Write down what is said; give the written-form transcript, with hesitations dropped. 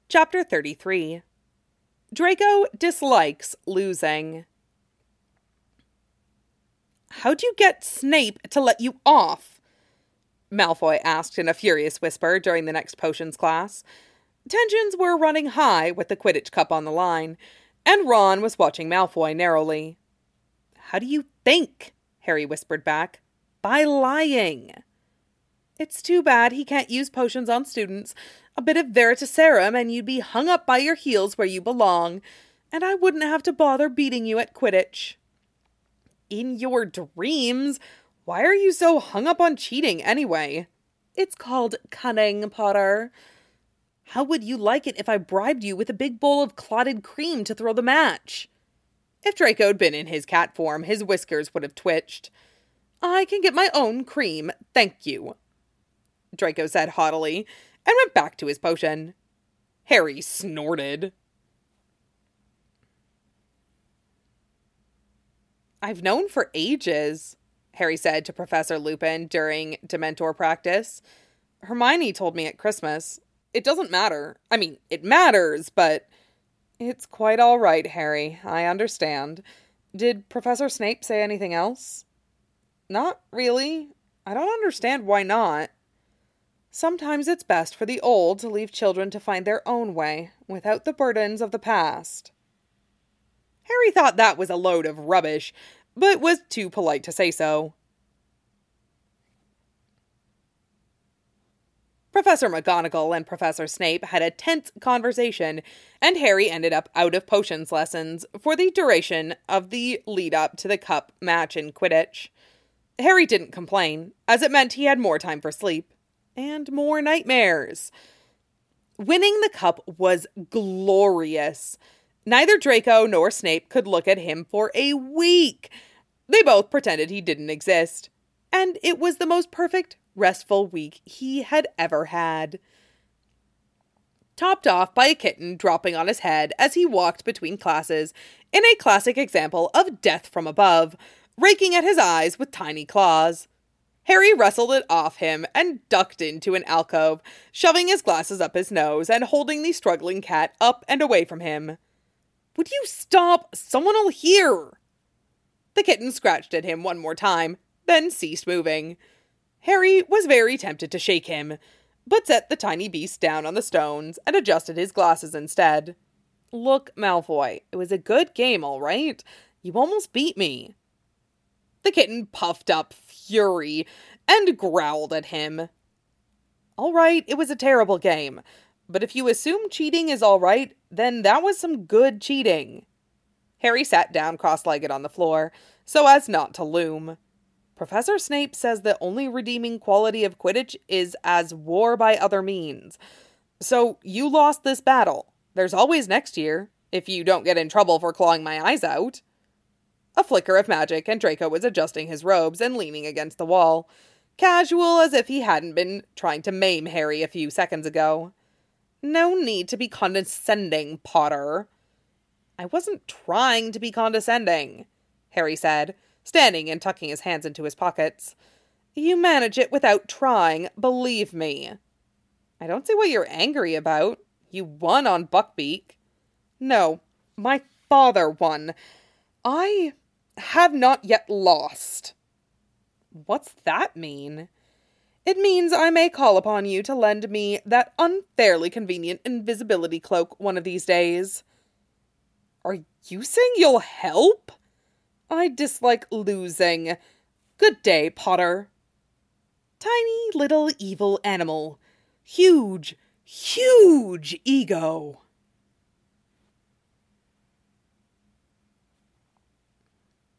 Chapter 33. Draco dislikes losing. "How'd you get Snape to let you off?" Malfoy asked in a furious whisper during the next potions class. Tensions were running high with the Quidditch Cup on the line, and Ron was watching Malfoy narrowly. "How do you think?" Harry whispered back. "By lying." "It's too bad he can't use potions on students. A bit of Veritaserum and you'd be hung up by your heels where you belong, and I wouldn't have to bother beating you at Quidditch." "In your dreams? Why are you so hung up on cheating anyway?" "It's called cunning, Potter." "How would you like it if I bribed you with a big bowl of clotted cream to throw the match?" If Draco'd been in his cat form, his whiskers would have twitched. "I can get my own cream, thank you," Draco said haughtily, and went back to his potion. Harry snorted. "I've known for ages," Harry said to Professor Lupin during Dementor practice. "Hermione told me at Christmas. It doesn't matter. I mean, it matters, but—" "It's quite all right, Harry. I understand. Did Professor Snape say anything else?" "Not really. I don't understand why not." "Sometimes it's best for the old to leave children to find their own way, without the burdens of the past." Harry thought that was a load of rubbish, but was too polite to say so. Professor McGonagall and Professor Snape had a tense conversation, and Harry ended up out of potions lessons for the duration of the lead-up to the cup match in Quidditch. Harry didn't complain, as it meant he had more time for sleep. And more nightmares. Winning the cup was glorious. Neither Draco nor Snape could look at him for a week. They both pretended he didn't exist. And it was the most perfect, restful week he had ever had. Topped off by a kitten dropping on his head as he walked between classes, in a classic example of death from above, raking at his eyes with tiny claws. Harry wrestled it off him and ducked into an alcove, shoving his glasses up his nose and holding the struggling cat up and away from him. "Would you stop? Someone'll hear!" The kitten scratched at him one more time, then ceased moving. Harry was very tempted to shake him, but set the tiny beast down on the stones and adjusted his glasses instead. "Look, Malfoy, it was a good game, all right? You almost beat me." The kitten puffed up fury and growled at him. "All right, it was a terrible game, but if you assume cheating is all right, then that was some good cheating." Harry sat down cross-legged on the floor, so as not to loom. "Professor Snape says the only redeeming quality of Quidditch is as war by other means. So you lost this battle. There's always next year, if you don't get in trouble for clawing my eyes out." A flicker of magic, and Draco was adjusting his robes and leaning against the wall, casual as if he hadn't been trying to maim Harry a few seconds ago. "No need to be condescending, Potter." "I wasn't trying to be condescending," Harry said, standing and tucking his hands into his pockets. "You manage it without trying, believe me." "I don't see what you're angry about. You won on Buckbeak." "No, my father won. I have not yet lost." "What's that mean?" "It means I may call upon you to lend me that unfairly convenient invisibility cloak one of these days." "Are you saying you'll help?" "I dislike losing. Good day, Potter." Tiny little evil animal. Huge, huge ego.